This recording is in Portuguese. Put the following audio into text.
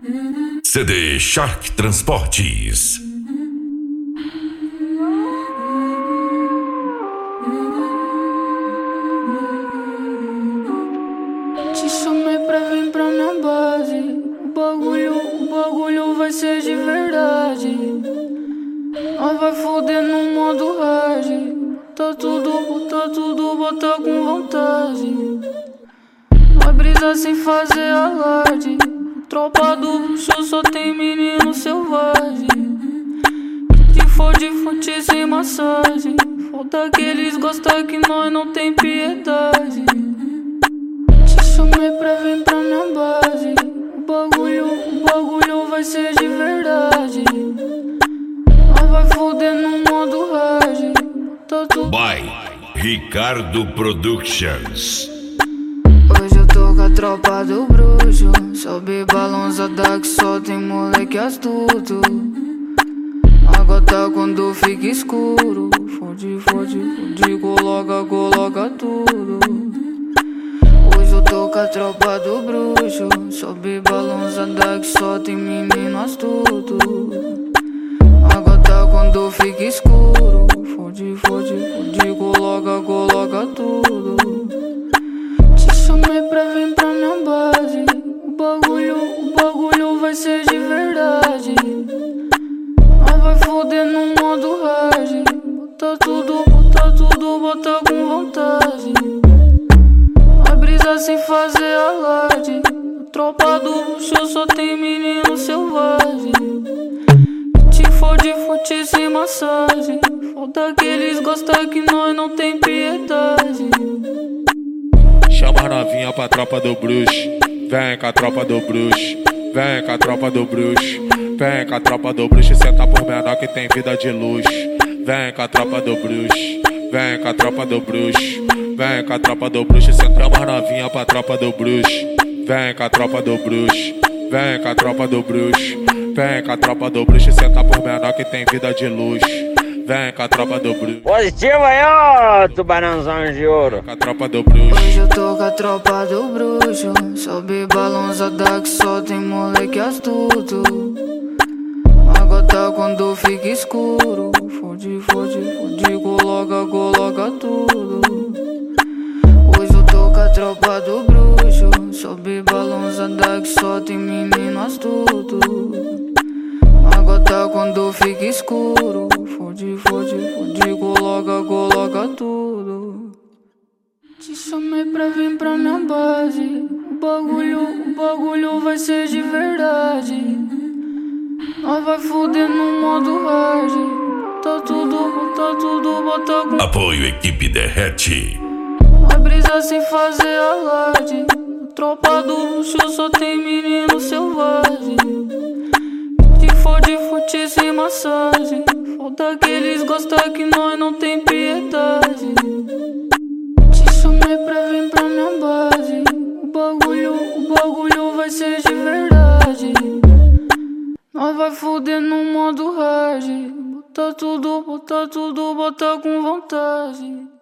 CD Shark Transportes. Te chamei pra vir pra minha base. O bagulho vai ser de verdade. Nós vai foder no modo hard. Tá tudo, bota com vontade. Nós brisa sem fazer alarde. Tropa do bruxo só tem menino selvagem. Que fode fonte sem massagem. Falta que eles gostam que nós não tem piedade. Te chamei pra vir pra minha base. O bagulho vai ser de verdade. Nós vai foder no modo hard. Tá tudo. By Ricardo Productions. Hoje eu tô com a tropa do bruxo. Sobe balançada que só tem moleque astuto. Agora quando fica escuro. Fode, coloca tudo. Hoje eu tô com a tropa do bruxo. Sobe balançada que só tem menino astuto. Agora quando fica escuro. Fode, coloca tudo. Te chamei pra vir pra minha base. O bagulho vai ser de verdade. Nós vai foder no modo hard. Bota tudo, bota com vontade. Nós brisa sem fazer alarde. Tropa do bruxo só tem menino selvagem. Te fode sem massagem. Falta que eles gostam que nós não tem piedade. Chama a novinha pra tropa do bruxo. Vem com a tropa do bruxo. Vem com a tropa do bruxo. Vem com a tropa do bruxo. Senta por menor que tem vida de luxo. Vem com a tropa do bruxo. Vem com a tropa do bruxo. Vem com a tropa do bruxo. Senta a novinha pra tropa do bruxo. Vem com a tropa do bruxo. Vem com a tropa do bruxo. Vem com a tropa do bruxo. Senta por menor que tem vida de luxo. Vem com a tropa do bruxo. Positivo aí, ó, tubarãozão de ouro. Com a tropa do bruxo. Hoje eu tô com a tropa do bruxo. Sobe balançada que só tem moleque astuto. Agora quando fica escuro. Fode, coloca tudo. Hoje eu tô com a tropa do bruxo. Sobe balançada que só tem menino astuto. Agora quando fica escuro. Fode, coloca tudo. Te chamei pra vir pra minha base. O bagulho vai ser de verdade. Nós vai foder no modo hard. Tá tudo, bota com. Apoio Equipe Derrete. Nós brisa sem fazer alarde. Tropa do bruxo só tem menino selvagem. Que fode sem massagem. Falta que eles gostam que nós não tem piedade. Te chamei pra vir pra minha base. O bagulho vai ser de verdade. Nós vai foder no modo hard. Bota tudo, bota com vontade.